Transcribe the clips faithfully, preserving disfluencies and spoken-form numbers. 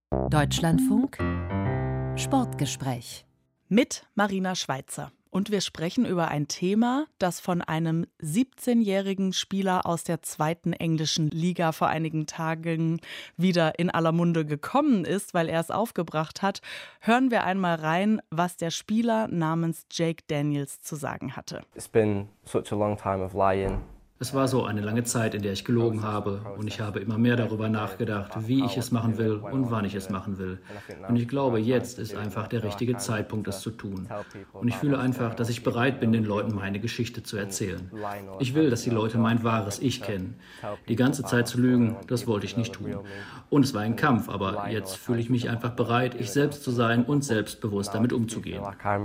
Deutschlandfunk Sportgespräch mit Marina Schweizer. Und wir sprechen über ein Thema, das von einem siebzehnjährigen Spieler aus der zweiten englischen Liga vor einigen Tagen wieder in aller Munde gekommen ist, weil er es aufgebracht hat. Hören wir einmal rein, was der Spieler namens Jake Daniels zu sagen hatte. It's been such a long time of lying. Es war so eine lange Zeit, in der ich gelogen habe, und ich habe immer mehr darüber nachgedacht, wie ich es machen will und wann ich es machen will. Und ich glaube, jetzt ist einfach der richtige Zeitpunkt, es zu tun. Und ich fühle einfach, dass ich bereit bin, den Leuten meine Geschichte zu erzählen. Ich will, dass die Leute mein wahres Ich kennen. Die ganze Zeit zu lügen, das wollte ich nicht tun. Und es war ein Kampf, aber jetzt fühle ich mich einfach bereit, ich selbst zu sein und selbstbewusst damit umzugehen.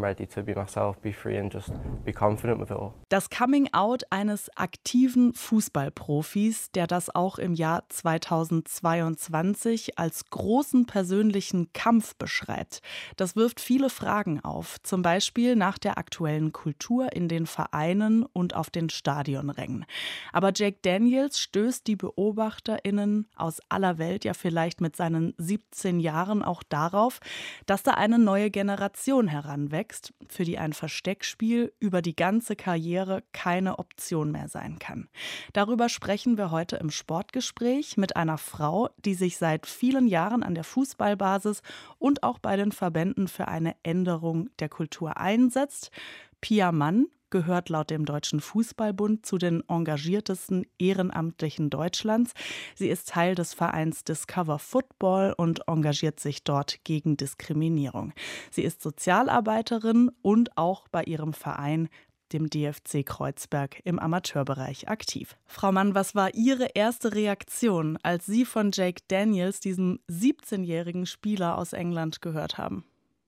Das Coming-out eines aktiven Fußballprofis, der das auch im Jahr zweitausendzweiundzwanzig als großen persönlichen Kampf beschreibt. Das wirft viele Fragen auf, zum Beispiel nach der aktuellen Kultur in den Vereinen und auf den Stadionrängen. Aber Jake Daniels stößt die BeobachterInnen aus aller Welt ja vielleicht mit seinen siebzehn Jahren auch darauf, dass da eine neue Generation heranwächst, für die ein Versteckspiel über die ganze Karriere keine Option mehr sein kann. Darüber sprechen wir heute im Sportgespräch mit einer Frau, die sich seit vielen Jahren an der Fußballbasis und auch bei den Verbänden für eine Änderung der Kultur einsetzt. Pia Mann gehört laut dem Deutschen Fußballbund zu den engagiertesten Ehrenamtlichen Deutschlands. Sie ist Teil des Vereins Discover Football und engagiert sich dort gegen Diskriminierung. Sie ist Sozialarbeiterin und auch bei ihrem Verein, dem D F C Kreuzberg, im Amateurbereich aktiv. Frau Mann, was war Ihre erste Reaktion, als Sie von Jake Daniels, diesem siebzehnjährigen Spieler aus England, gehört haben?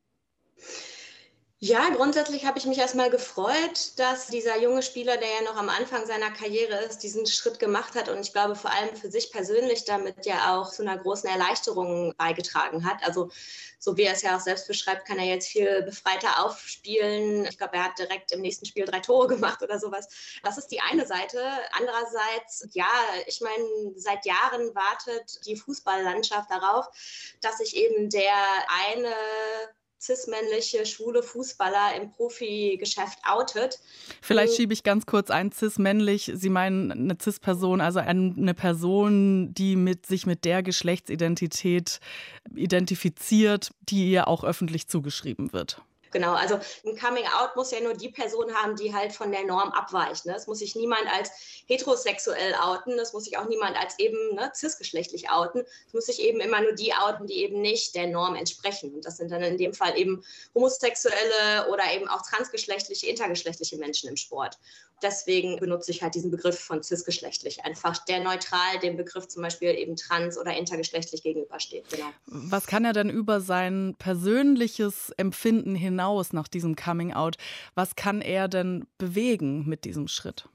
Ja, grundsätzlich habe ich mich erstmal gefreut, dass dieser junge Spieler, der ja noch am Anfang seiner Karriere ist, diesen Schritt gemacht hat und ich glaube vor allem für sich persönlich damit ja auch zu einer großen Erleichterung beigetragen hat. Also so wie er es ja auch selbst beschreibt, kann er jetzt viel befreiter aufspielen. Ich glaube, er hat direkt im nächsten Spiel drei Tore gemacht oder sowas. Das ist die eine Seite. Andererseits, ja, ich meine, seit Jahren wartet die Fußballlandschaft darauf, dass sich eben der eine cis-männliche, schwule Fußballer im Profigeschäft outet. Vielleicht schiebe ich ganz kurz ein, cis-männlich. Sie meinen eine cis-Person, also eine Person, die mit, sich mit der Geschlechtsidentität identifiziert, die ihr auch öffentlich zugeschrieben wird. Genau, also ein Coming-out muss ja nur die Person haben, die halt von der Norm abweicht. Ne? Es muss sich niemand als heterosexuell outen, es muss sich auch niemand als eben ne, cisgeschlechtlich outen. Es muss sich eben immer nur die outen, die eben nicht der Norm entsprechen. Und das sind dann in dem Fall eben homosexuelle oder eben auch transgeschlechtliche, intergeschlechtliche Menschen im Sport. Deswegen benutze ich halt diesen Begriff von cisgeschlechtlich, einfach der neutral dem Begriff zum Beispiel eben trans- oder intergeschlechtlich gegenübersteht. Genau. Was kann er denn über sein persönliches Empfinden hinaus nach diesem Coming-out, was kann er denn bewegen mit diesem Schritt?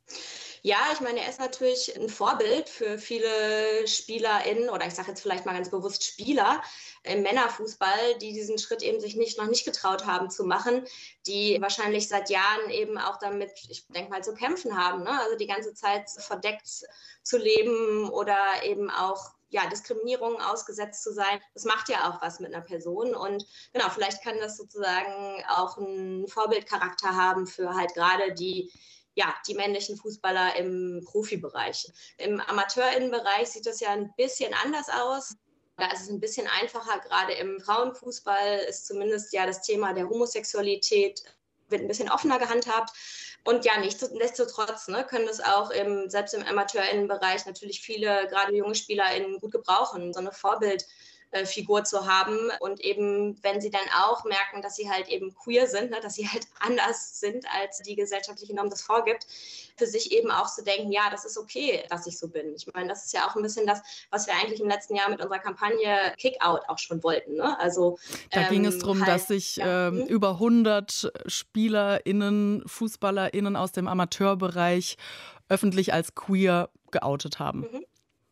Ja, ich meine, er ist natürlich ein Vorbild für viele SpielerInnen oder ich sage jetzt vielleicht mal ganz bewusst Spieler im Männerfußball, die diesen Schritt eben sich nicht, noch nicht getraut haben zu machen, die wahrscheinlich seit Jahren eben auch damit, ich denke mal, zu kämpfen haben, ne? Also die ganze Zeit verdeckt zu leben oder eben auch ja, Diskriminierung ausgesetzt zu sein. Das macht ja auch was mit einer Person und genau, vielleicht kann das sozusagen auch einen Vorbildcharakter haben für halt gerade die ja, die männlichen Fußballer im Profibereich. Im Amateurinnenbereich sieht das ja ein bisschen anders aus. Da ist es ein bisschen einfacher, gerade im Frauenfußball ist zumindest ja das Thema der Homosexualität wird ein bisschen offener gehandhabt. Und ja, nichtsdestotrotz ne, können das auch im, selbst im Amateurinnenbereich natürlich viele, gerade junge SpielerInnen gut gebrauchen, so eine Vorbild- Figur zu haben und eben, wenn sie dann auch merken, dass sie halt eben queer sind, ne, dass sie halt anders sind, als die gesellschaftliche Norm das vorgibt, für sich eben auch zu denken, ja, das ist okay, dass ich so bin. Ich meine, das ist ja auch ein bisschen das, was wir eigentlich im letzten Jahr mit unserer Kampagne Kick-Out auch schon wollten. Ne? Also, da ähm, ging es darum, halt, dass sich ja, ähm, über hundert SpielerInnen, FußballerInnen aus dem Amateurbereich öffentlich als queer geoutet haben. Mhm.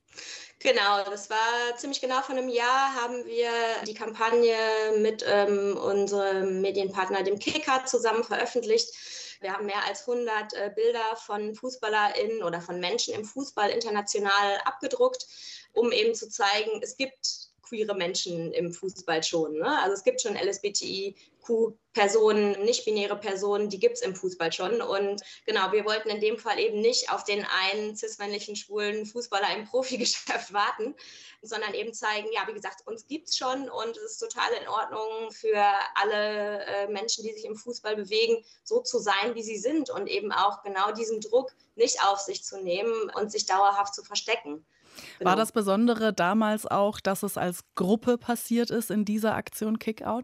Genau, das war ziemlich genau vor einem Jahr, haben wir die Kampagne mit ähm, unserem Medienpartner, dem Kicker, zusammen veröffentlicht. Wir haben mehr als hundert äh, Bilder von FußballerInnen oder von Menschen im Fußball international abgedruckt, um eben zu zeigen, es gibt queere Menschen im Fußball schon. Ne? Also es gibt schon L S B T I Q-Personen, nicht-binäre Personen, die gibt es im Fußball schon. Und genau, wir wollten in dem Fall eben nicht auf den einen cis-männlichen, schwulen Fußballer im Profigeschäft warten, sondern eben zeigen, ja, wie gesagt, uns gibt es schon und es ist total in Ordnung für alle äh, Menschen, die sich im Fußball bewegen, so zu sein, wie sie sind und eben auch genau diesen Druck nicht auf sich zu nehmen und sich dauerhaft zu verstecken. Genau. War das Besondere damals auch, dass es als Gruppe passiert ist in dieser Aktion Kickout?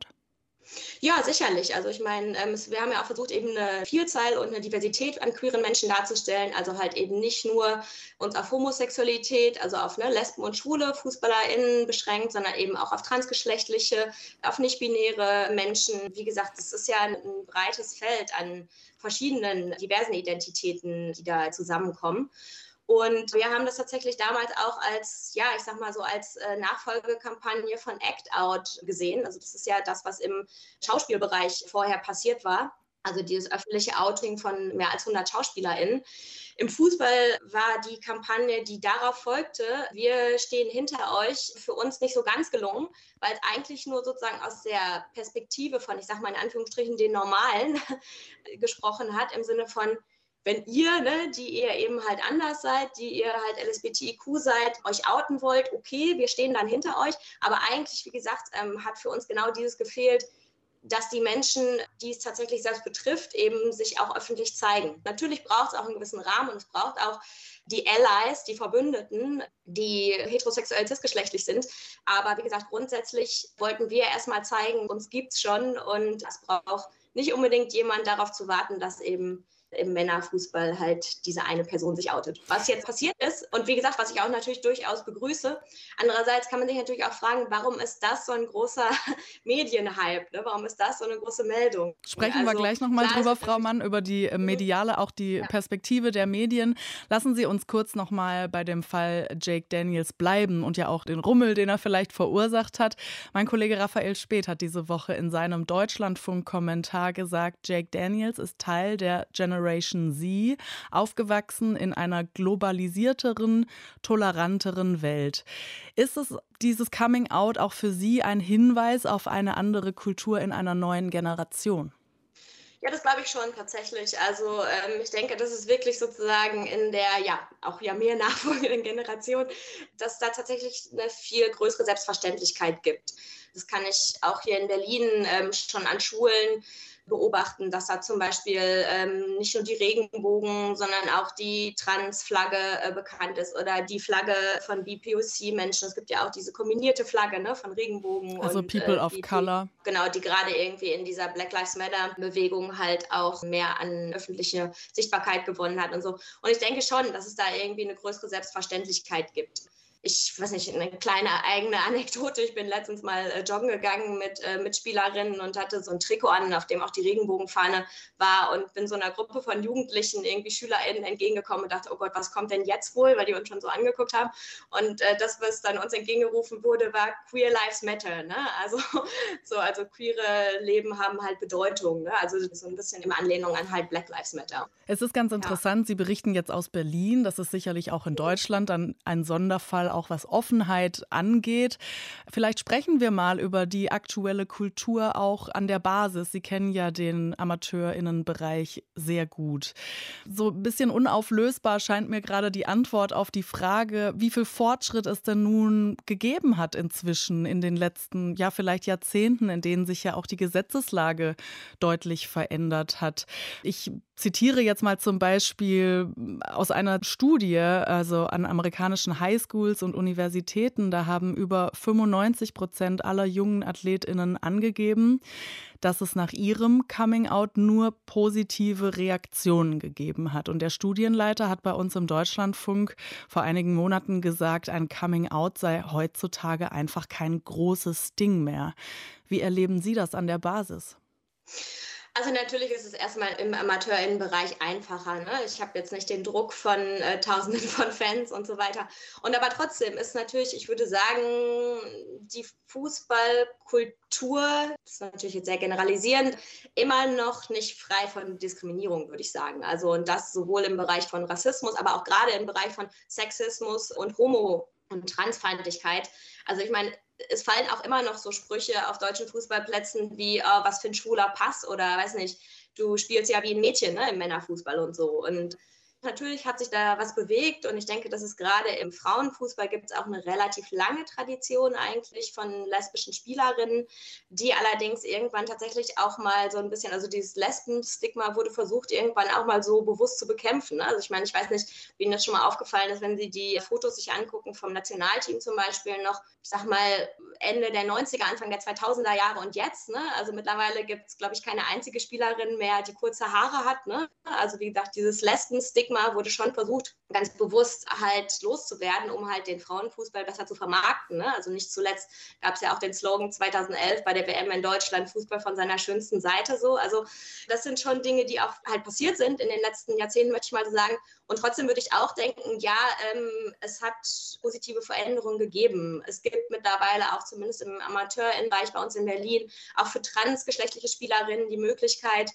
Ja, sicherlich. Also ich meine, ähm, wir haben ja auch versucht, eben eine Vielzahl und eine Diversität an queeren Menschen darzustellen. Also halt eben nicht nur uns auf Homosexualität, also auf ne, Lesben und Schwule, FußballerInnen beschränkt, sondern eben auch auf transgeschlechtliche, auf nicht-binäre Menschen. Wie gesagt, es ist ja ein, ein breites Feld an verschiedenen diversen Identitäten, die da zusammenkommen. Und wir haben das tatsächlich damals auch als, ja, ich sag mal so als äh, Nachfolgekampagne von Act Out gesehen. Also das ist ja das, was im Schauspielbereich vorher passiert war. Also dieses öffentliche Outing von mehr als hundert SchauspielerInnen. Im Fußball war die Kampagne, die darauf folgte, wir stehen hinter euch, für uns nicht so ganz gelungen, weil es eigentlich nur sozusagen aus der Perspektive von, ich sag mal in Anführungsstrichen, den Normalen gesprochen hat, im Sinne von, wenn ihr, ne, die ihr eben halt anders seid, die ihr halt L S B T I Q seid, euch outen wollt, okay, wir stehen dann hinter euch. Aber eigentlich, wie gesagt, ähm, hat für uns genau dieses gefehlt, dass die Menschen, die es tatsächlich selbst betrifft, eben sich auch öffentlich zeigen. Natürlich braucht es auch einen gewissen Rahmen und es braucht auch die Allies, die Verbündeten, die heterosexuell cisgeschlechtlich sind. Aber wie gesagt, grundsätzlich wollten wir erstmal zeigen, uns gibt es schon und es braucht nicht unbedingt jemand darauf zu warten, dass eben im Männerfußball halt diese eine Person sich outet. Was jetzt passiert ist und wie gesagt, was ich auch natürlich durchaus begrüße. Andererseits kann man sich natürlich auch fragen, warum ist das so ein großer Medienhype? Ne? Warum ist das so eine große Meldung? Sprechen also, wir gleich nochmal drüber, Frau Mann, über die mediale, auch die ja. Perspektive der Medien. Lassen Sie uns kurz nochmal bei dem Fall Jake Daniels bleiben und ja auch den Rummel, den er vielleicht verursacht hat. Mein Kollege Raphael Späth hat diese Woche in seinem Deutschlandfunk-Kommentar gesagt, Jake Daniels ist Teil der Generation Z, aufgewachsen in einer globalisierteren, toleranteren Welt. Ist es dieses Coming Out auch für Sie ein Hinweis auf eine andere Kultur in einer neuen Generation? Ja, das glaube ich schon tatsächlich. Also ähm, ich denke, das ist wirklich sozusagen in der, ja, auch ja mehr nachfolgenden Generation, dass es da tatsächlich eine viel größere Selbstverständlichkeit gibt. Das kann ich auch hier in Berlin ähm, schon an Schulen beobachten, dass da zum Beispiel ähm, nicht nur die Regenbogen, sondern auch die Trans-Flagge äh, bekannt ist oder die Flagge von B P O C-Menschen. Es gibt ja auch diese kombinierte Flagge, ne, von Regenbogen. Also und People äh, of die, Color. Die, genau, die gerade irgendwie in dieser Black Lives Matter-Bewegung halt auch mehr an öffentliche Sichtbarkeit gewonnen hat und so. Und ich denke schon, dass es da irgendwie eine größere Selbstverständlichkeit gibt. Ich weiß nicht, eine kleine eigene Anekdote. Ich bin letztens mal äh, joggen gegangen mit äh, Mitspielerinnen und hatte so ein Trikot an, auf dem auch die Regenbogenfahne war und bin so einer Gruppe von Jugendlichen, irgendwie SchülerInnen entgegengekommen und dachte, oh Gott, was kommt denn jetzt wohl, weil die uns schon so angeguckt haben. Und äh, das, was dann uns entgegengerufen wurde, war Queer Lives Matter. Ne? Also, so, also queere Leben haben halt Bedeutung. Ne? Also so ein bisschen in Anlehnung an halt Black Lives Matter. Es ist ganz interessant, ja. Sie berichten jetzt aus Berlin. Das ist sicherlich auch in Deutschland dann ein Sonderfall, auch was Offenheit angeht. Vielleicht sprechen wir mal über die aktuelle Kultur auch an der Basis. Sie kennen ja den AmateurInnenbereich sehr gut. So ein bisschen unauflösbar scheint mir gerade die Antwort auf die Frage, wie viel Fortschritt es denn nun gegeben hat inzwischen in den letzten, ja vielleicht Jahrzehnten, in denen sich ja auch die Gesetzeslage deutlich verändert hat. Ich zitiere jetzt mal zum Beispiel aus einer Studie, also an amerikanischen Highschools und Universitäten, da haben über fünfundneunzig Prozent aller jungen AthletInnen angegeben, dass es nach ihrem Coming-out nur positive Reaktionen gegeben hat. Und der Studienleiter hat bei uns im Deutschlandfunk vor einigen Monaten gesagt, ein Coming-out sei heutzutage einfach kein großes Ding mehr. Wie erleben Sie das an der Basis? Also natürlich ist es erstmal im AmateurInnenbereich einfacher. Ne? Ich habe jetzt nicht den Druck von äh, Tausenden von Fans und so weiter. Und aber trotzdem ist natürlich, ich würde sagen, die Fußballkultur, das ist natürlich jetzt sehr generalisierend, immer noch nicht frei von Diskriminierung, würde ich sagen. Also und das sowohl im Bereich von Rassismus, aber auch gerade im Bereich von Sexismus und Homo- und Transfeindlichkeit. Also ich meine, es fallen auch immer noch so Sprüche auf deutschen Fußballplätzen wie, oh, was für ein schwuler Pass oder weiß nicht, du spielst ja wie ein Mädchen, ne, im Männerfußball und so. Und natürlich hat sich da was bewegt und ich denke, dass es gerade im Frauenfußball gibt es auch eine relativ lange Tradition eigentlich von lesbischen Spielerinnen, die allerdings irgendwann tatsächlich auch mal so ein bisschen, also dieses Lesben-Stigma wurde versucht irgendwann auch mal so bewusst zu bekämpfen. Ne? Also ich meine, ich weiß nicht, wie Ihnen das schon mal aufgefallen ist, wenn Sie die Fotos sich angucken vom Nationalteam zum Beispiel noch, ich sag mal Ende der neunziger, Anfang der zweitausender Jahre und jetzt. Ne? Also mittlerweile gibt es, glaube ich, keine einzige Spielerin mehr, die kurze Haare hat. Ne? Also wie gesagt, dieses Lesben-Stigma wurde schon versucht, ganz bewusst halt loszuwerden, um halt den Frauenfußball besser zu vermarkten. Ne? Also nicht zuletzt gab es ja auch den Slogan zweitausendelf bei der W M in Deutschland, Fußball von seiner schönsten Seite so. Also das sind schon Dinge, die auch halt passiert sind in den letzten Jahrzehnten, möchte ich mal so sagen. Und trotzdem würde ich auch denken, ja, ähm, es hat positive Veränderungen gegeben. Es gibt mittlerweile auch zumindest im Amateurbereich bei uns in Berlin auch für transgeschlechtliche Spielerinnen die Möglichkeit,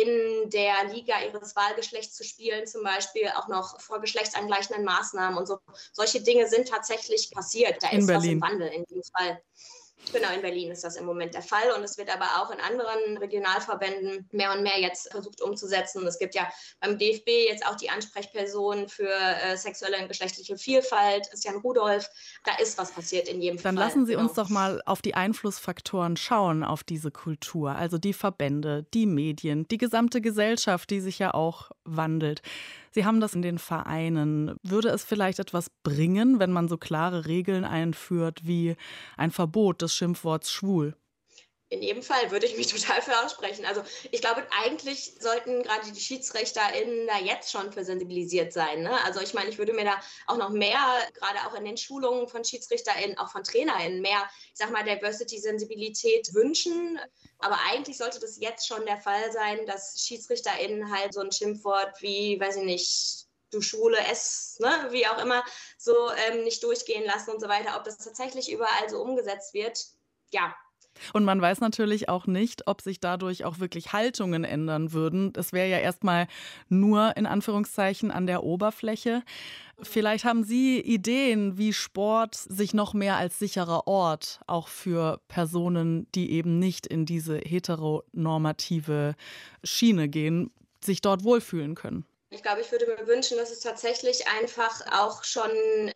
in der Liga ihres Wahlgeschlechts zu spielen, zum Beispiel auch noch vor geschlechtsangleichenden Maßnahmen und so. Solche Dinge sind tatsächlich passiert. Da In ist Berlin. was im Wandel in diesem Fall. Genau, in Berlin ist das im Moment der Fall und es wird aber auch in anderen Regionalverbänden mehr und mehr jetzt versucht umzusetzen. Es gibt ja beim D F B jetzt auch die Ansprechperson für äh, sexuelle und geschlechtliche Vielfalt, Christian Rudolph. Da ist was passiert in jedem Dann Fall. lassen Sie genau. uns doch mal auf die Einflussfaktoren schauen auf diese Kultur, also die Verbände, die Medien, die gesamte Gesellschaft, die sich ja auch wandelt. Sie haben das in den Vereinen. Würde es vielleicht etwas bringen, wenn man so klare Regeln einführt wie ein Verbot des Schimpfworts schwul? In jedem Fall würde ich mich total für aussprechen. Also ich glaube, eigentlich sollten gerade die SchiedsrichterInnen da jetzt schon für sensibilisiert sein. Ne? Also ich meine, ich würde mir da auch noch mehr, gerade auch in den Schulungen von SchiedsrichterInnen, auch von TrainerInnen, mehr, ich sag mal, Diversity-Sensibilität wünschen. Aber eigentlich sollte das jetzt schon der Fall sein, dass SchiedsrichterInnen halt so ein Schimpfwort wie, weiß ich nicht, du Schwule, es, ne, wie auch immer, so ähm, nicht durchgehen lassen und so weiter. Ob das tatsächlich überall so umgesetzt wird, ja. Und man weiß natürlich auch nicht, ob sich dadurch auch wirklich Haltungen ändern würden. Es wäre ja erstmal nur in Anführungszeichen an der Oberfläche. Vielleicht haben Sie Ideen, wie Sport sich noch mehr als sicherer Ort auch für Personen, die eben nicht in diese heteronormative Schiene gehen, sich dort wohlfühlen können. Ich glaube, ich würde mir wünschen, dass es tatsächlich einfach auch schon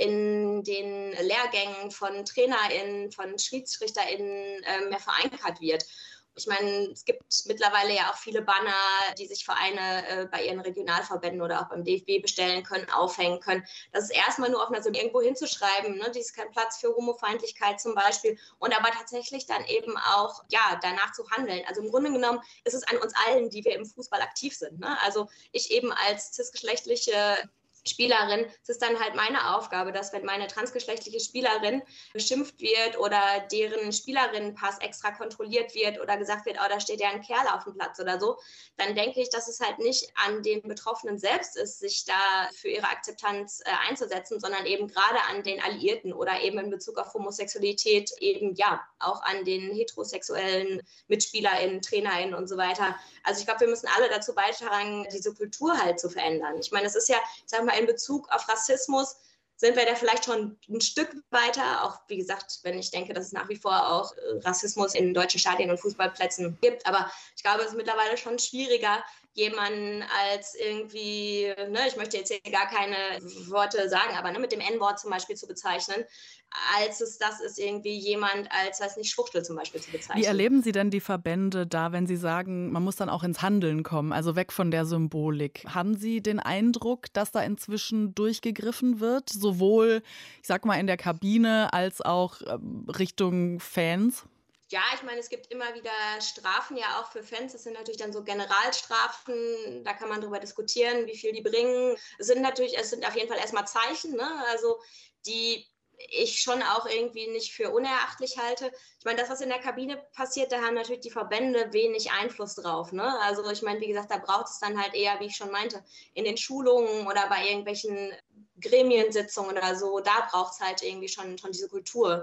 in den Lehrgängen von TrainerInnen, von SchiedsrichterInnen äh, mehr verankert wird. Ich meine, es gibt mittlerweile ja auch viele Banner, die sich Vereine äh, bei ihren Regionalverbänden oder auch beim D F B bestellen können, aufhängen können. Das ist erstmal nur auf einer, so irgendwo hinzuschreiben, ne? Dies ist kein Platz für Homofeindlichkeit zum Beispiel. Und aber tatsächlich dann eben auch, ja, danach zu handeln. Also im Grunde genommen ist es an uns allen, die wir im Fußball aktiv sind. Ne? Also ich eben als cisgeschlechtliche Spielerin, es ist dann halt meine Aufgabe, dass wenn meine transgeschlechtliche Spielerin beschimpft wird oder deren Spielerinnenpass extra kontrolliert wird oder gesagt wird, oh, da steht ja ein Kerl auf dem Platz oder so, dann denke ich, dass es halt nicht an den Betroffenen selbst ist, sich da für ihre Akzeptanz äh, einzusetzen, sondern eben gerade an den Alliierten oder eben in Bezug auf Homosexualität eben ja auch an den heterosexuellen MitspielerInnen, TrainerInnen und so weiter. Also ich glaube, wir müssen alle dazu beitragen, diese Kultur halt zu verändern. Ich meine, es ist ja, ich sag mal, in Bezug auf Rassismus sind wir da vielleicht schon ein Stück weiter. Auch, wie gesagt, wenn ich denke, dass es nach wie vor auch Rassismus in deutschen Stadien und Fußballplätzen gibt. Aber ich glaube, es ist mittlerweile schon schwieriger, jemanden als irgendwie, ne, ich möchte jetzt hier gar keine Worte sagen, aber ne, mit dem En-Wort zum Beispiel zu bezeichnen, als es das ist, irgendwie jemand als, weiß nicht, Schwuchtel zum Beispiel zu bezeichnen. Wie erleben Sie denn die Verbände da, wenn Sie sagen, man muss dann auch ins Handeln kommen, also weg von der Symbolik? Haben Sie den Eindruck, dass da inzwischen durchgegriffen wird, sowohl, ich sag mal, in der Kabine als auch ähm, Richtung Fans? Ja, ich meine, es gibt immer wieder Strafen ja auch für Fans. Das sind natürlich dann so Generalstrafen. Da kann man drüber diskutieren, wie viel die bringen. Es sind natürlich, es sind auf jeden Fall erstmal Zeichen, ne? Also die ich schon auch irgendwie nicht für unerachtet halte. Ich meine, das, was in der Kabine passiert, da haben natürlich die Verbände wenig Einfluss drauf. Ne? Also ich meine, wie gesagt, da braucht es dann halt eher, wie ich schon meinte, in den Schulungen oder bei irgendwelchen Gremiensitzungen oder so, da braucht es halt irgendwie schon, schon diese Kultur.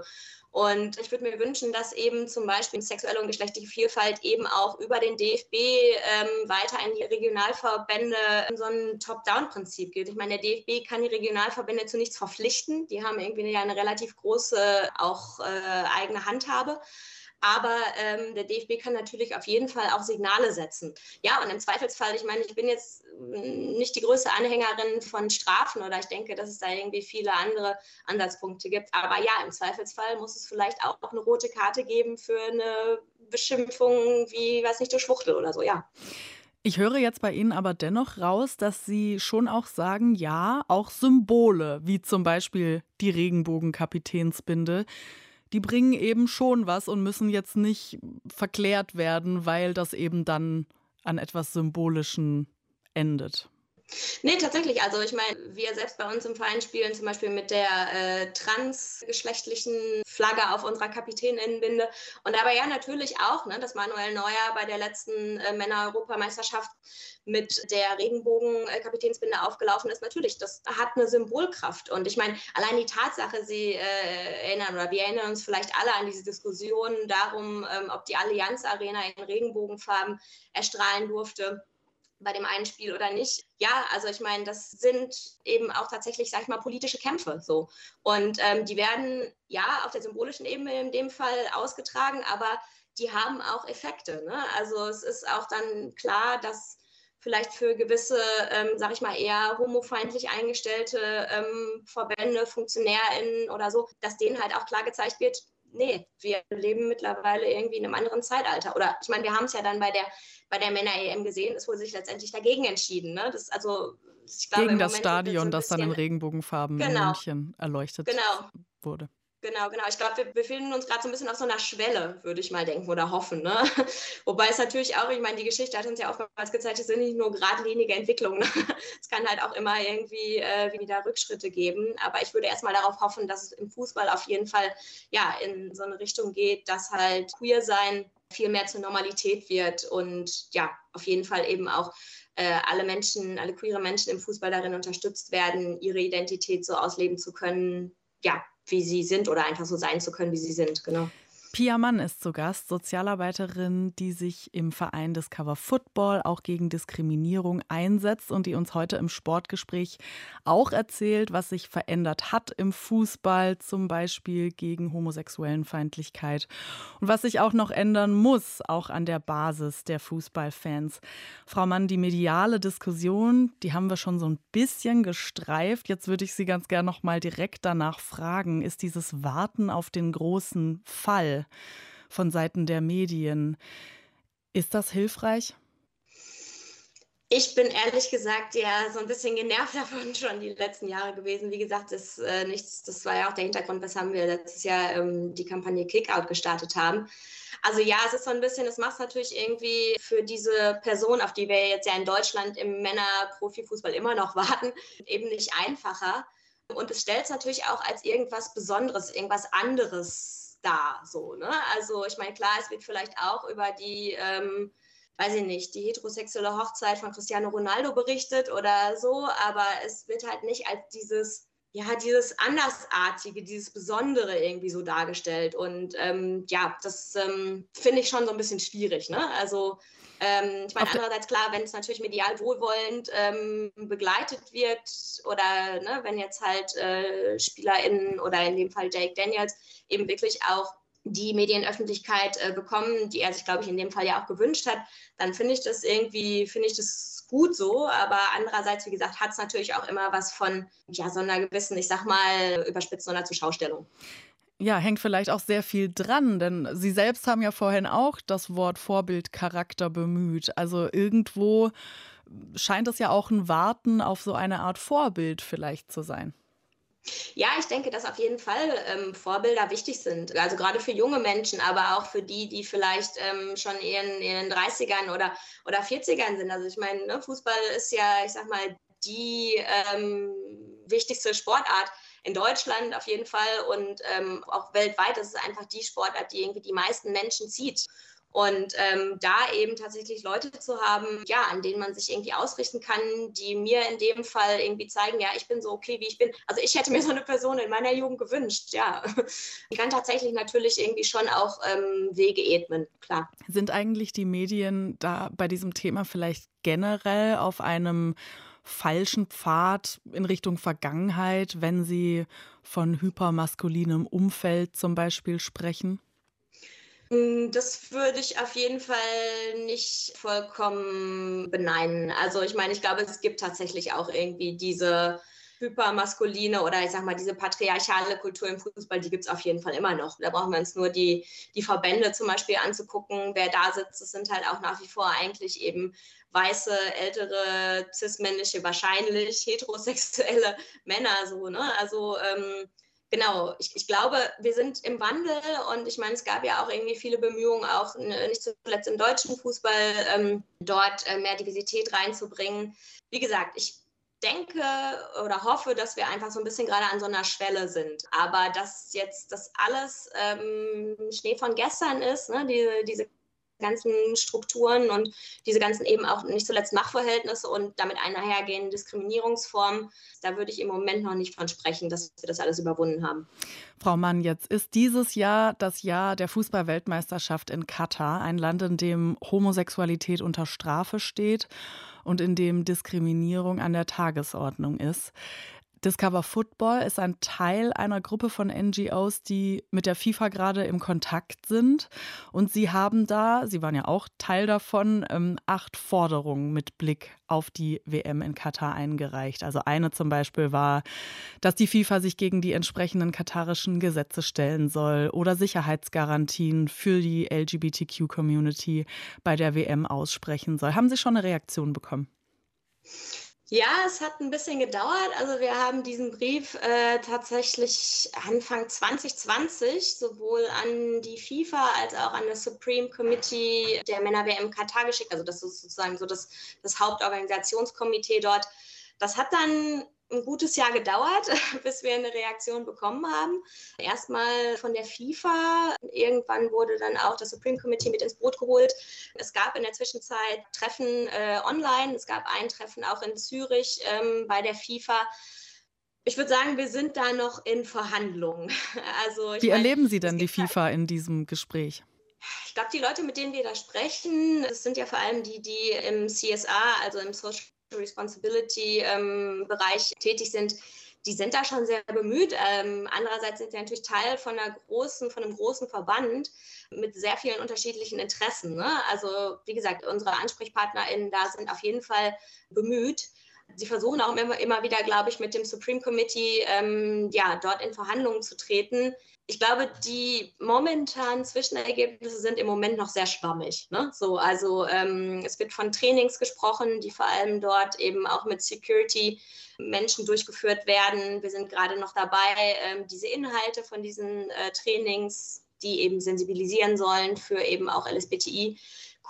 Und ich würde mir wünschen, dass eben zum Beispiel sexuelle und geschlechtliche Vielfalt eben auch über den D F B ähm, weiter in die Regionalverbände so ein Top-Down-Prinzip gilt. Ich meine, der D F B kann die Regionalverbände zu nichts verpflichten. Die haben irgendwie eine relativ große auch äh, eigene Handhabe. Aber ähm, der D F B kann natürlich auf jeden Fall auch Signale setzen. Ja, und im Zweifelsfall, ich meine, ich bin jetzt nicht die größte Anhängerin von Strafen oder ich denke, dass es da irgendwie viele andere Ansatzpunkte gibt. Aber ja, im Zweifelsfall muss es vielleicht auch eine rote Karte geben für eine Beschimpfung wie, weiß nicht, du Schwuchtel oder so, ja. Ich höre jetzt bei Ihnen aber dennoch raus, dass Sie schon auch sagen, ja, auch Symbole, wie zum Beispiel die Regenbogenkapitänsbinde, die bringen eben schon was und müssen jetzt nicht verklärt werden, weil das eben dann an etwas Symbolischem endet. Nee, tatsächlich. Also ich meine, wir selbst bei uns im Verein spielen zum Beispiel mit der äh, transgeschlechtlichen Flagge auf unserer Kapitäninnenbinde. Und aber ja, natürlich auch, ne, dass Manuel Neuer bei der letzten äh, Männer-Europameisterschaft mit der Regenbogen-Kapitänsbinde aufgelaufen ist. Natürlich, das hat eine Symbolkraft. Und ich meine, allein die Tatsache, Sie äh, erinnern oder wir erinnern uns vielleicht alle an diese Diskussion darum, ähm, ob die Allianz Arena in Regenbogenfarben erstrahlen durfte bei dem einen Spiel oder nicht. Ja, also ich meine, das sind eben auch tatsächlich, sag ich mal, politische Kämpfe so. Und ähm, die werden ja auf der symbolischen Ebene in dem Fall ausgetragen, aber die haben auch Effekte. Ne? Also es ist auch dann klar, dass vielleicht für gewisse, ähm, sag ich mal, eher homofeindlich eingestellte ähm, Verbände, FunktionärInnen oder so, dass denen halt auch klar gezeigt wird, nee, wir leben mittlerweile irgendwie in einem anderen Zeitalter. Oder ich meine, wir haben es ja dann bei der, bei der Männer-E M gesehen, es wurde sich letztendlich dagegen entschieden. Ne? Das, also, ich glaube, Gegen das Moment Stadion, so das dann in bisschen, Regenbogenfarben genau, in München erleuchtet genau. wurde. Genau, genau. Ich glaube, wir befinden uns gerade so ein bisschen auf so einer Schwelle, würde ich mal denken oder hoffen. Ne? Wobei es natürlich auch, ich meine, die Geschichte hat uns ja oftmals gezeigt, es sind nicht nur geradlinige Entwicklungen. Ne? Es kann halt auch immer irgendwie äh, wieder Rückschritte geben. Aber ich würde erstmal darauf hoffen, dass es im Fußball auf jeden Fall ja, in so eine Richtung geht, dass halt queer sein viel mehr zur Normalität wird und ja, auf jeden Fall eben auch äh, alle Menschen, alle queere Menschen im Fußball darin unterstützt werden, ihre Identität so ausleben zu können, ja, wie sie sind oder einfach so sein zu können, wie sie sind, genau. Pia Mann ist zu Gast, Sozialarbeiterin, die sich im Verein Discover Football auch gegen Diskriminierung einsetzt und die uns heute im Sportgespräch auch erzählt, was sich verändert hat im Fußball, zum Beispiel gegen Homosexuellenfeindlichkeit und was sich auch noch ändern muss, auch an der Basis der Fußballfans. Frau Mann, die mediale Diskussion, die haben wir schon so ein bisschen gestreift. Jetzt würde ich Sie ganz gerne noch mal direkt danach fragen, ist dieses Warten auf den großen Fall von Seiten der Medien, ist das hilfreich? Ich bin ehrlich gesagt ja so ein bisschen genervt davon schon die letzten Jahre gewesen. Wie gesagt, das, äh, nichts, das war ja auch der Hintergrund, weshalb wir letztes Jahr ähm, die Kampagne Kickout gestartet haben. Also ja, es ist so ein bisschen, es macht es natürlich irgendwie für diese Person, auf die wir jetzt ja in Deutschland im Männer-Profifußball immer noch warten, eben nicht einfacher. Und es stellt es natürlich auch als irgendwas Besonderes, irgendwas anderes da, so, ne? Also ich meine, klar, es wird vielleicht auch über die, ähm, weiß ich nicht, die heterosexuelle Hochzeit von Cristiano Ronaldo berichtet oder so, aber es wird halt nicht als dieses, ja, dieses Andersartige, dieses Besondere irgendwie so dargestellt und ähm, ja, das ähm, finde ich schon so ein bisschen schwierig, ne? Also Ähm, ich meine, andererseits klar, wenn es natürlich medial wohlwollend ähm, begleitet wird oder ne, wenn jetzt halt äh, SpielerInnen oder in dem Fall Jake Daniels eben wirklich auch die Medienöffentlichkeit äh, bekommen, die er sich, glaube ich, in dem Fall ja auch gewünscht hat, dann finde ich das irgendwie, finde ich das gut so, aber andererseits, wie gesagt, hat es natürlich auch immer was von, ja, so einer gewissen, ich sag mal, überspitzt so einer Zuschaustellung. Ja, hängt vielleicht auch sehr viel dran, denn Sie selbst haben ja vorhin auch das Wort Vorbildcharakter bemüht. Also irgendwo scheint es ja auch ein Warten auf so eine Art Vorbild vielleicht zu sein. Ja, ich denke, dass auf jeden Fall ähm, Vorbilder wichtig sind. Also gerade für junge Menschen, aber auch für die, die vielleicht ähm, schon eher in, in den dreißigern oder, oder vierzigern sind. Also ich meine, ne, Fußball ist ja, ich sag mal, die ähm, wichtigste Sportart in Deutschland auf jeden Fall und ähm, auch weltweit. Das ist einfach die Sportart, die irgendwie die meisten Menschen zieht. Und ähm, da eben tatsächlich Leute zu haben, ja, an denen man sich irgendwie ausrichten kann, die mir in dem Fall irgendwie zeigen, ja, ich bin so okay, wie ich bin. Also ich hätte mir so eine Person in meiner Jugend gewünscht, ja. Die kann tatsächlich natürlich irgendwie schon auch ähm, Wege ebnen, klar. Sind eigentlich die Medien da bei diesem Thema vielleicht generell auf einem falschen Pfad in Richtung Vergangenheit, wenn sie von hypermaskulinem Umfeld zum Beispiel sprechen? Das würde ich auf jeden Fall nicht vollkommen beneiden. Also ich meine, ich glaube, es gibt tatsächlich auch irgendwie diese hypermaskuline oder ich sag mal diese patriarchale Kultur im Fußball, die gibt es auf jeden Fall immer noch. Da brauchen wir uns nur die, die Verbände zum Beispiel anzugucken, wer da sitzt. Das sind halt auch nach wie vor eigentlich eben weiße, ältere, cis-männliche, wahrscheinlich heterosexuelle Männer. So, ne? Also ähm, Genau, ich, ich glaube, wir sind im Wandel und ich meine, es gab ja auch irgendwie viele Bemühungen, auch nicht zuletzt im deutschen Fußball, ähm, dort äh, mehr Diversität reinzubringen. Wie gesagt, ich denke oder hoffe, dass wir einfach so ein bisschen gerade an so einer Schwelle sind. Aber dass jetzt das alles ähm, Schnee von gestern ist, ne, diese, diese ganzen Strukturen und diese ganzen eben auch nicht zuletzt Machtverhältnisse und damit einhergehenden Diskriminierungsformen, da würde ich im Moment noch nicht von sprechen, dass wir das alles überwunden haben. Frau Mann, jetzt ist dieses Jahr das Jahr der Fußball-Weltmeisterschaft in Katar, ein Land, in dem Homosexualität unter Strafe steht und in dem Diskriminierung an der Tagesordnung ist. Discover Football ist ein Teil einer Gruppe von N G Os, die mit der FIFA gerade im Kontakt sind. Und sie haben da, Sie waren ja auch Teil davon, ähm, acht Forderungen mit Blick auf die W M in Katar eingereicht. Also eine zum Beispiel war, dass die FIFA sich gegen die entsprechenden katarischen Gesetze stellen soll oder Sicherheitsgarantien für die L G B T Q-Community bei der W M aussprechen soll. Haben Sie schon eine Reaktion bekommen? Ja, es hat ein bisschen gedauert. Also wir haben diesen Brief äh, tatsächlich Anfang zwanzig zwanzig sowohl an die FIFA als auch an das Supreme Committee der Männer-W M Katar geschickt. Also das ist sozusagen so das, das Hauptorganisationskomitee dort. Das hat dann ein gutes Jahr gedauert, bis wir eine Reaktion bekommen haben. Erstmal von der FIFA. Irgendwann wurde dann auch das Supreme Committee mit ins Boot geholt. Es gab in der Zwischenzeit Treffen äh, online. Es gab ein Treffen auch in Zürich ähm, bei der FIFA. Ich würde sagen, wir sind da noch in Verhandlungen. Also, ich Wie mein, erleben Sie denn die FIFA in diesem Gespräch? Ich glaube, die Leute, mit denen wir da sprechen, das sind ja vor allem die, die im C S R, also im Social Responsibility ähm, Bereich tätig sind, die sind da schon sehr bemüht. Ähm, andererseits sind sie natürlich Teil von einer großen, von einem großen Verband mit sehr vielen unterschiedlichen Interessen. Ne? Also wie gesagt, unsere AnsprechpartnerInnen da sind auf jeden Fall bemüht. Sie versuchen auch immer, immer wieder, glaube ich, mit dem Supreme Committee ähm, ja, dort in Verhandlungen zu treten. Ich glaube, die momentanen Zwischenergebnisse sind im Moment noch sehr schwammig. Ne? So, also ähm, es wird von Trainings gesprochen, die vor allem dort eben auch mit Security Menschen durchgeführt werden. Wir sind gerade noch dabei, ähm, diese Inhalte von diesen äh, Trainings, die eben sensibilisieren sollen für eben auch L S B T I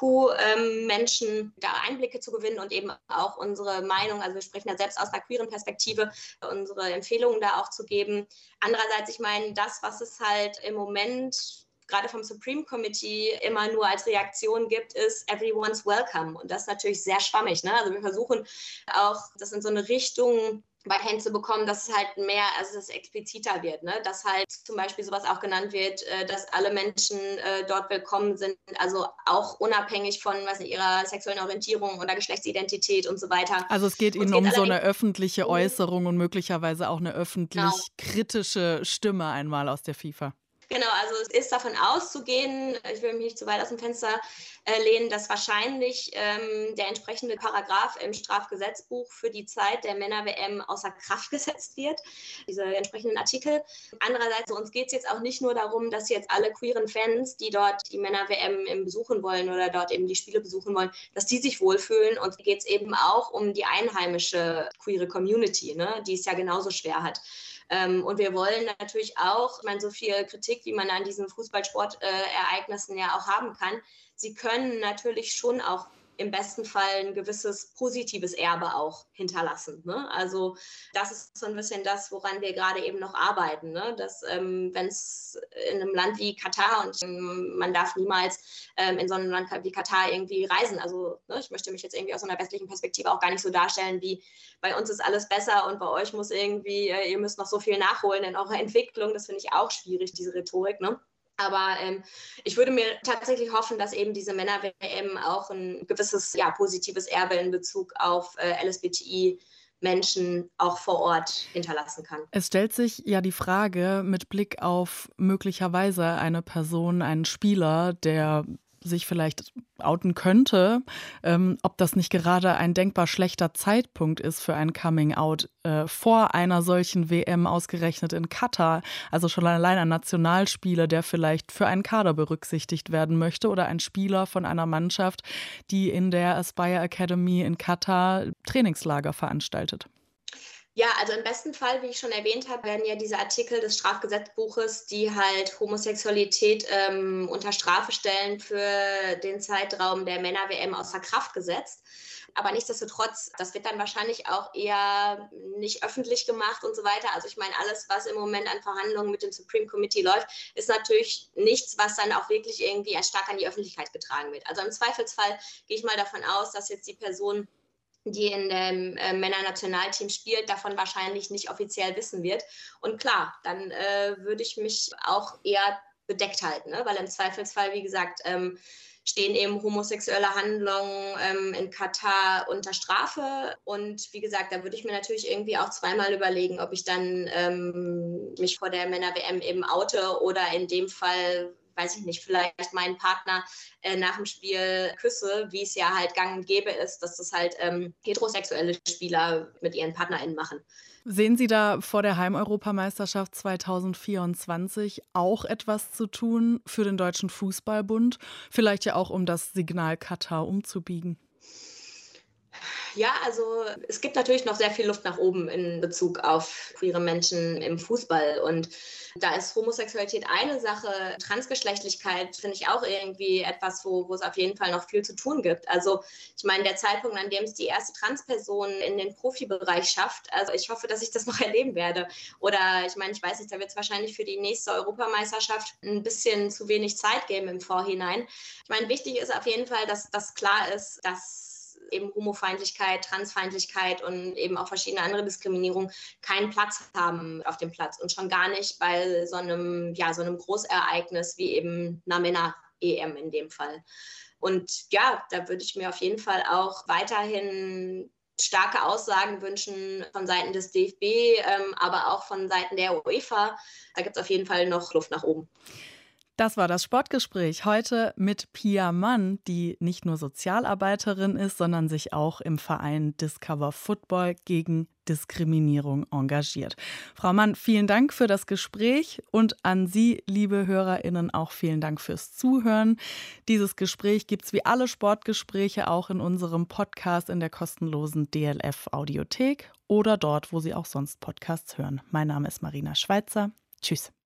Menschen da Einblicke zu gewinnen und eben auch unsere Meinung, also wir sprechen ja selbst aus einer queeren Perspektive, unsere Empfehlungen da auch zu geben. Andererseits, ich meine, das, was es halt im Moment gerade vom Supreme Committee immer nur als Reaktion gibt, ist everyone's welcome. Und das ist natürlich sehr schwammig. Ne? Also wir versuchen auch, das in so eine Richtung weiterhin zu bekommen, dass es halt mehr, also dass es expliziter wird, ne? Dass halt zum Beispiel sowas auch genannt wird, äh, dass alle Menschen äh, dort willkommen sind, also auch unabhängig von was nicht, ihrer sexuellen Orientierung oder Geschlechtsidentität und so weiter. Also es geht Und Ihnen es geht um so eine allerdings- öffentliche Äußerung und möglicherweise auch eine öffentlich Genau. kritische Stimme einmal aus der FIFA. Genau, also es ist davon auszugehen, ich will mich nicht zu weit aus dem Fenster äh, lehnen, dass wahrscheinlich ähm, der entsprechende Paragraph im Strafgesetzbuch für die Zeit der Männer-W M außer Kraft gesetzt wird, diese entsprechenden Artikel. Andererseits, uns geht es jetzt auch nicht nur darum, dass jetzt alle queeren Fans, die dort die Männer-W M besuchen wollen oder dort eben die Spiele besuchen wollen, dass die sich wohlfühlen. Und geht es eben auch um die einheimische queere Community, ne, die es ja genauso schwer hat. Ähm, und wir wollen natürlich auch, ich meine, so viel Kritik, wie man an diesen Fußballsportereignissen äh, ja auch haben kann, sie können natürlich schon auch im besten Fall ein gewisses positives Erbe auch hinterlassen. Ne? Also das ist so ein bisschen das, woran wir gerade eben noch arbeiten. Ne? Dass ähm, wenn es in einem Land wie Katar, und ähm, man darf niemals ähm, in so einem Land wie Katar irgendwie reisen. Also ne, ich möchte mich jetzt irgendwie aus einer westlichen Perspektive auch gar nicht so darstellen, wie bei uns ist alles besser und bei euch muss irgendwie, äh, ihr müsst noch so viel nachholen in eurer Entwicklung. Das finde ich auch schwierig, diese Rhetorik. Ne? Aber ähm, ich würde mir tatsächlich hoffen, dass eben diese Männer-W M auch ein gewisses ja, positives Erbe in Bezug auf äh, L S B T I-Menschen auch vor Ort hinterlassen kann. Es stellt sich ja die Frage mit Blick auf möglicherweise eine Person, einen Spieler, der sich vielleicht outen könnte, ähm, ob das nicht gerade ein denkbar schlechter Zeitpunkt ist für ein Coming-out äh, vor einer solchen W M ausgerechnet in Katar. Also schon allein ein Nationalspieler, der vielleicht für einen Kader berücksichtigt werden möchte oder ein Spieler von einer Mannschaft, die in der Aspire Academy in Katar Trainingslager veranstaltet. Ja, also im besten Fall, wie ich schon erwähnt habe, werden ja diese Artikel des Strafgesetzbuches, die halt Homosexualität ähm, unter Strafe stellen, für den Zeitraum der Männer-W M außer Kraft gesetzt. Aber nichtsdestotrotz, das wird dann wahrscheinlich auch eher nicht öffentlich gemacht und so weiter. Also ich meine, alles, was im Moment an Verhandlungen mit dem Supreme Committee läuft, ist natürlich nichts, was dann auch wirklich irgendwie stark an die Öffentlichkeit getragen wird. Also im Zweifelsfall gehe ich mal davon aus, dass jetzt die Person, die in dem äh, Männernationalteam spielt, davon wahrscheinlich nicht offiziell wissen wird. Und klar, dann äh, würde ich mich auch eher bedeckt halten, ne? Weil im Zweifelsfall, wie gesagt, ähm, stehen eben homosexuelle Handlungen ähm, in Katar unter Strafe. Und wie gesagt, da würde ich mir natürlich irgendwie auch zweimal überlegen, ob ich dann ähm, mich vor der Männer-W M eben oute oder in dem Fall, weiß ich nicht, vielleicht meinen Partner äh, nach dem Spiel küsse, wie es ja halt gang und gäbe ist, dass das halt ähm, heterosexuelle Spieler mit ihren PartnerInnen machen. Sehen Sie da vor der Heimeuropameisterschaft zwanzig vierundzwanzig auch etwas zu tun für den Deutschen Fußballbund? Vielleicht ja auch, um das Signal Katar umzubiegen. Ja, also es gibt natürlich noch sehr viel Luft nach oben in Bezug auf queere Menschen im Fußball. Und da ist Homosexualität eine Sache. Transgeschlechtlichkeit finde ich auch irgendwie etwas, wo, wo es auf jeden Fall noch viel zu tun gibt. Also ich meine, der Zeitpunkt, an dem es die erste Transperson in den Profibereich schafft, also ich hoffe, dass ich das noch erleben werde. Oder ich meine, ich weiß nicht, da wird es wahrscheinlich für die nächste Europameisterschaft ein bisschen zu wenig Zeit geben im Vorhinein. Ich meine, wichtig ist auf jeden Fall, dass das klar ist, dass eben Homofeindlichkeit, Transfeindlichkeit und eben auch verschiedene andere Diskriminierungen keinen Platz haben auf dem Platz und schon gar nicht bei so einem, ja, so einem Großereignis wie eben einer Männer-E M in dem Fall. Und ja, da würde ich mir auf jeden Fall auch weiterhin starke Aussagen wünschen von Seiten des D F B, ähm, aber auch von Seiten der UEFA. Da gibt es auf jeden Fall noch Luft nach oben. Das war das Sportgespräch heute mit Pia Mann, die nicht nur Sozialarbeiterin ist, sondern sich auch im Verein Discover Football gegen Diskriminierung engagiert. Frau Mann, vielen Dank für das Gespräch und an Sie, liebe HörerInnen, auch vielen Dank fürs Zuhören. Dieses Gespräch gibt es wie alle Sportgespräche auch in unserem Podcast in der kostenlosen D L F-Audiothek oder dort, wo Sie auch sonst Podcasts hören. Mein Name ist Marina Schweizer. Tschüss.